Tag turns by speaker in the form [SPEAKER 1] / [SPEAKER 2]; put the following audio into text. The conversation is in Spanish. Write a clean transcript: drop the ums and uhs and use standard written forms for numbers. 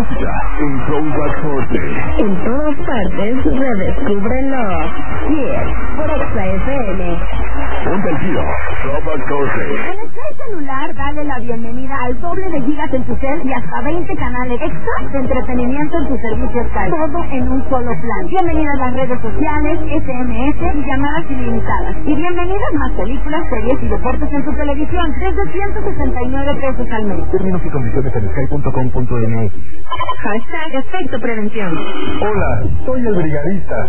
[SPEAKER 1] música en Throwback Thursday.
[SPEAKER 2] En todas partes, redescúbrelo. Yes, por Exa FM.
[SPEAKER 1] Ponte el giro, Throwback Thursday.
[SPEAKER 3] En el celular, dale la bienvenida al doble de gigas en tu cel y hasta 20 canales extra de entretenimiento en tu servicio Sky. Todo en un solo plan. Bienvenida a las redes sociales, SMS y llamadas ilimitadas. Y bienvenidas más películas, series y deportes en tu televisión desde 169 pesos al mes.
[SPEAKER 1] Términos y condiciones en sky.com.mx.
[SPEAKER 2] Hashtag Efecto Prevención.
[SPEAKER 1] Hola, soy el brigadista.